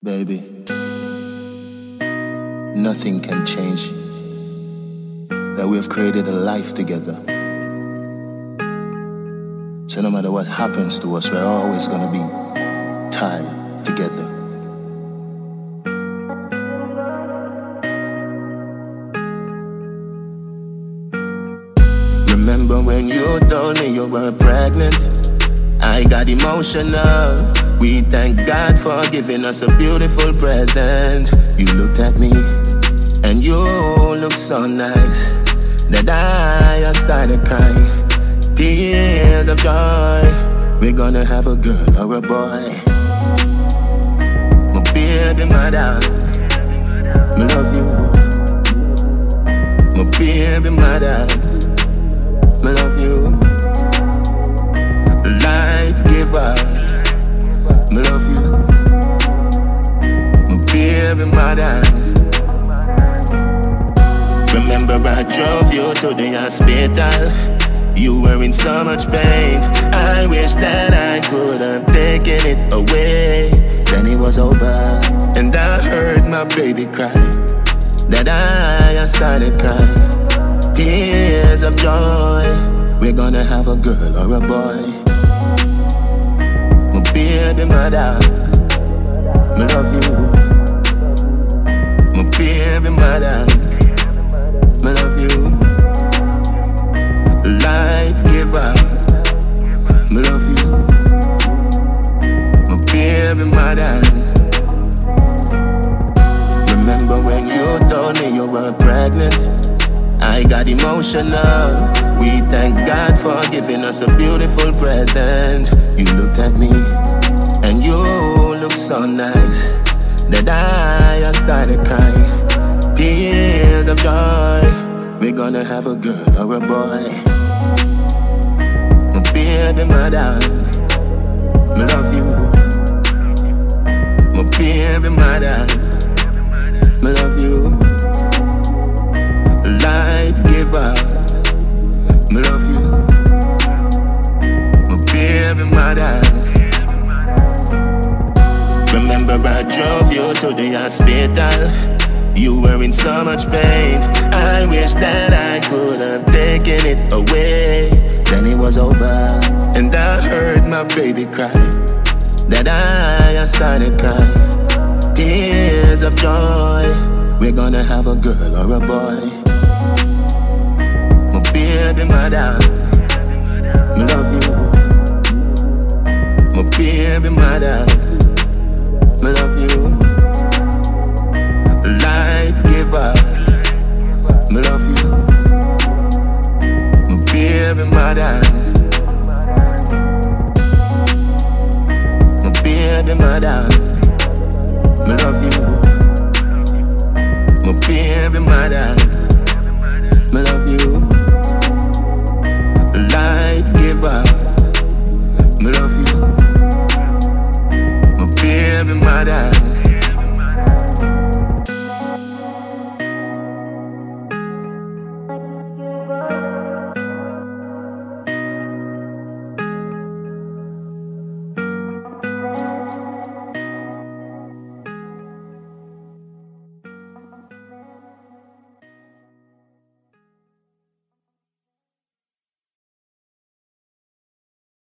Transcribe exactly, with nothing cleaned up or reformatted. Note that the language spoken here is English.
Baby, nothing can change that we have created a life together. So no matter what happens to us, we're always gonna be tied together. Remember when you told me you were pregnant? I got emotional. We thank God for giving us a beautiful present. You looked at me and you looked so nice that I started crying. Tears of joy. We're gonna have a girl or a boy. My baby mother, I love you. My baby mother, I love you. Life giver, I love you. My baby mother. Remember I drove you to the hospital. You were in so much pain. I wish that I could have taken it away. Then it was over, and I heard my baby cry. That I started crying. Tears of joy. We're gonna have a girl or a boy. My baby mother, I love you. My baby mother, I love you. Life giver, I love you. My baby mother. Remember when you told me you were pregnant? I got emotional. We thank God for giving us a beautiful present. You looked at me and you looked so nice that I started crying. Tears of joy. We're gonna have a girl or a boy. My baby mother, I love you. My baby mother, I love you. Life giver, I love you. My baby mother. Remember I drove you to the hospital. You were in so much pain. I wish that I could have taken it away. Then it was over, and I heard my baby cry. That I started crying. Tears of joy. We're gonna have a girl or a boy. My baby mother, I love you. My baby mother, I love you. Life giver, I love you. My baby mother. My baby mother.